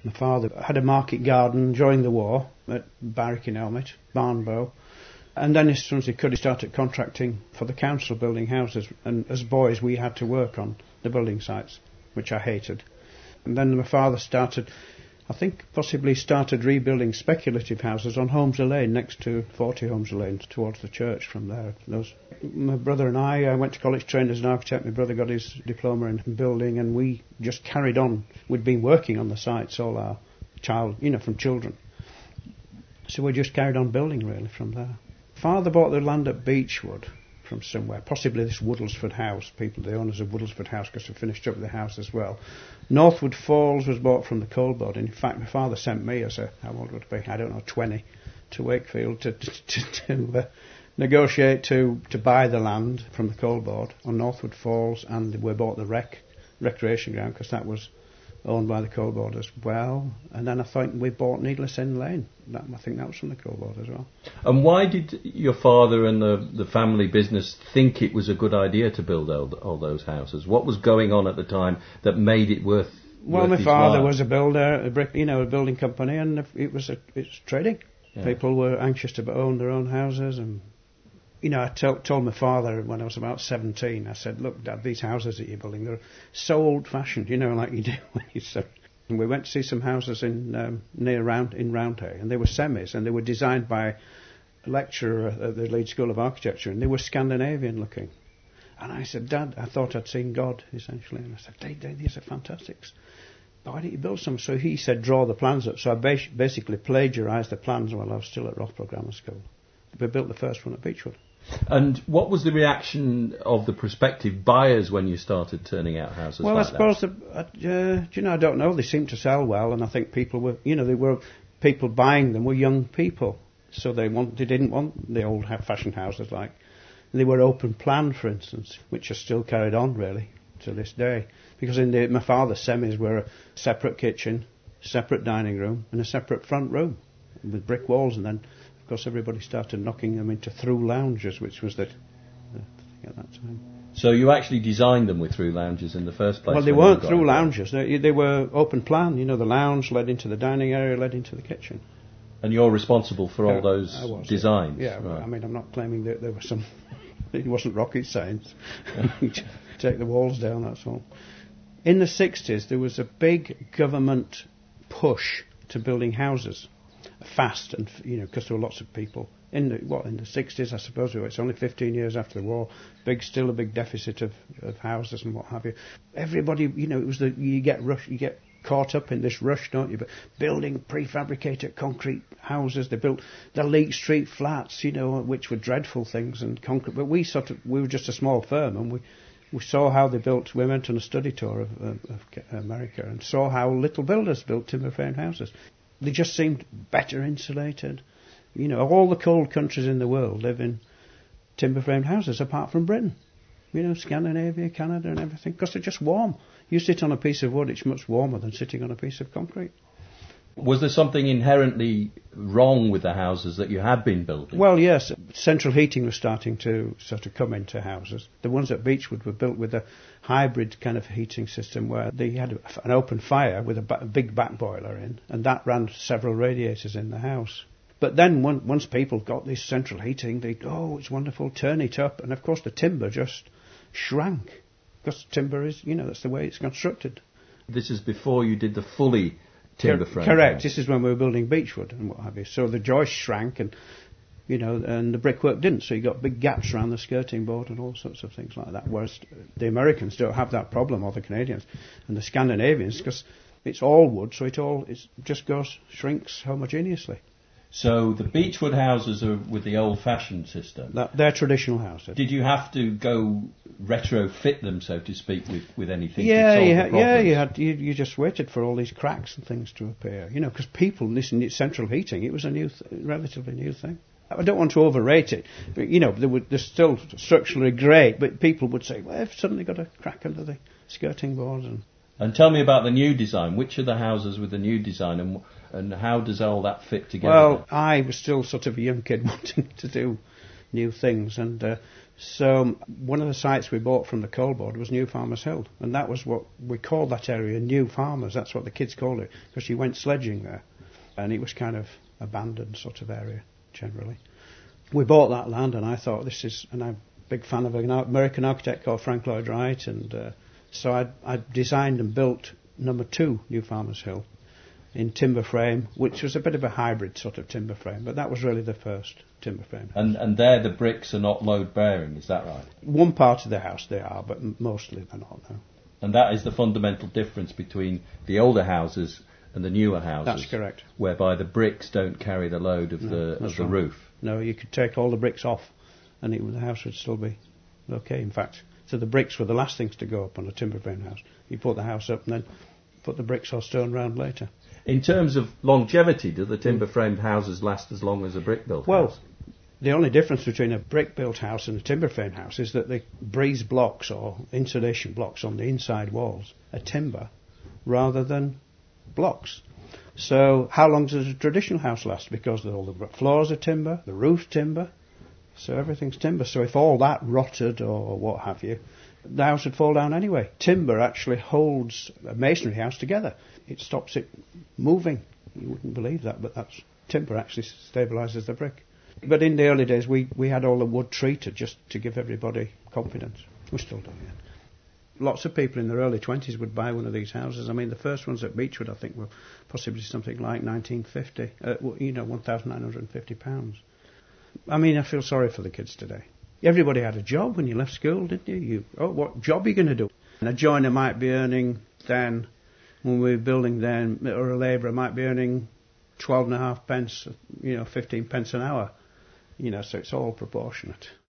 My father had a market garden during the war at Barwick in Helmet, Barnbow. And then as soon as he could, he started contracting for the council building houses. And as boys, we had to work on the building sites, which I hated. And then my father started, I think possibly started rebuilding speculative houses on Holmesley Lane, next to 40 Holmesley Lane, towards the church from there. My brother and I went to college trained as an architect. My brother got his diploma in building, and we just carried on. We'd been working on the sites all our from children. So we just carried on building really from there. Father bought the land at Beechwood from somewhere, possibly this Woodlesford House, the owners of Woodlesford House, because they finished up with the house as well. Northwood Falls was bought from the coal board. In fact, my father sent me how old would I be? I don't know, 20, to Wakefield to negotiate to buy the land from the coal board on Northwood Falls, and we bought the recreation ground because that was owned by the coal board as well. And then I think we bought Needless End Lane. I think that was from the coal board as well. And why did your father and the family business think it was a good idea to build all those houses? What was going on at the time that made it worth my father was a builder, a building company, and it's trading. Yeah. People were anxious to own their own houses, and I told my father when I was about 17, I said, look, Dad, these houses that you're building, they're so old-fashioned, like you do when you start. And we went to see some houses in Roundhay, and they were semis, and they were designed by a lecturer at the Leeds School of Architecture, and they were Scandinavian-looking. And I said, Dad, I thought I'd seen God, essentially. And I said, Dad, these are fantastics. Why don't you build some? So he said, draw the plans up. So I basically plagiarised the plans while I was still at Roughborough Grammar School. We built the first one at Beechwood. And what was the reaction of the prospective buyers when you started turning out houses like that? Well, I suppose, I don't know. They seemed to sell well, and I think people were, people buying them were young people. So they didn't want the old-fashioned houses they were open plan, for instance, which are still carried on, really, to this day. Because my father's semis were a separate kitchen, separate dining room, and a separate front room with brick walls, and then of course, everybody started knocking them into through lounges, which was the thing at that time. So you actually designed them with through lounges in the first place? Well, they weren't through lounges. They were open plan. The lounge led into the dining area, led into the kitchen. And you're responsible for all those designs? Yeah, right. I'm not claiming that there was some... It wasn't rocket science. Take the walls down, that's all. In the 60s, there was a big government push to building houses. Fast, and because there were lots of people in the 60s, I suppose. It's only 15 years after the war. Still a big deficit of houses and what have you. Everybody, it was you get caught up in this rush, don't you? But building prefabricated concrete houses. They built the Leek Street flats, which were dreadful things and concrete. But we were just a small firm, and we saw how they built. We went on a study tour of America and saw how little builders built timber frame houses. They just seemed better insulated. All the cold countries in the world live in timber-framed houses apart from Britain. Scandinavia, Canada and everything, because they're just warm. You sit on a piece of wood, it's much warmer than sitting on a piece of concrete. Was there something inherently wrong with the houses that you had been building? Well, yes. Central heating was starting to sort of come into houses. The ones at Beechwood were built with a hybrid kind of heating system where they had an open fire with a big back boiler in, and that ran several radiators in the house. But then once people got this central heating, it's wonderful, turn it up. And of course the timber just shrank, because timber is, that's the way it's constructed. This is before you did the fully timber frame. Correct. house. This is when we were building Beechwood and what have you. So the joist shrank, and and the brickwork didn't. So you got big gaps around the skirting board and all sorts of things like that. Whereas the Americans don't have that problem, or the Canadians and the Scandinavians, because it's all wood, so it just shrinks homogeneously. So the Beechwood houses are with the old-fashioned system. They're traditional houses. Did you have to go retrofit them, so to speak, with anything? You just waited for all these cracks and things to appear. Because people listened to central heating. It was a relatively new thing. I don't want to overrate it, but they're still structurally great. But people would say, "Well, I've suddenly got a crack under the skirting boards." And tell me about the new design. Which are the houses with the new design, and how does all that fit together? Well, I was still sort of a young kid wanting to do new things, and So one of the sites we bought from the Coal Board was New Farmers Hill, and that was what we called that area, New Farmers. That's what the kids called it, because you went sledging there, and it was kind of abandoned sort of area generally. We bought that land, and I thought and I'm a big fan of an American architect called Frank Lloyd Wright, and so I designed and built number 2 New Farmers Hill in timber frame, which was a bit of a hybrid sort of timber frame, but that was really the first timber frame. And there the bricks are not load bearing, is that right? One part of the house they are, but mostly they're not, no. And that is the fundamental difference between the older houses and the newer houses. That's correct. Whereby the bricks don't carry the load of the roof. No, you could take all the bricks off and the house would still be okay. In fact, so the bricks were the last things to go up on a timber frame house. You put the house up and then put the bricks or stone round later. In terms of longevity, do the timber-framed houses last as long as a brick-built house? The only difference between a brick-built house and a timber-framed house is that the breeze blocks or insulation blocks on the inside walls are timber rather than blocks. So how long does a traditional house last? Because all the floors are timber, the roof's timber, so everything's timber. So if all that rotted or what have you, the house would fall down anyway. Timber actually holds a masonry house together. It stops it moving. You wouldn't believe that, but that's timber actually stabilises the brick. But in the early days, we had all the wood treated just to give everybody confidence. We still do it. Lots of people in their early 20s would buy one of these houses. I mean, the first ones at Beechwood, I think, were possibly something like 1950, £1,950. I mean, I feel sorry for the kids today. Everybody had a job when you left school, didn't you? What job are you going to do? And a joiner might be earning then, when we were building then, or a labourer might be earning 12.5 pence, 15 pence an hour. So it's all proportionate.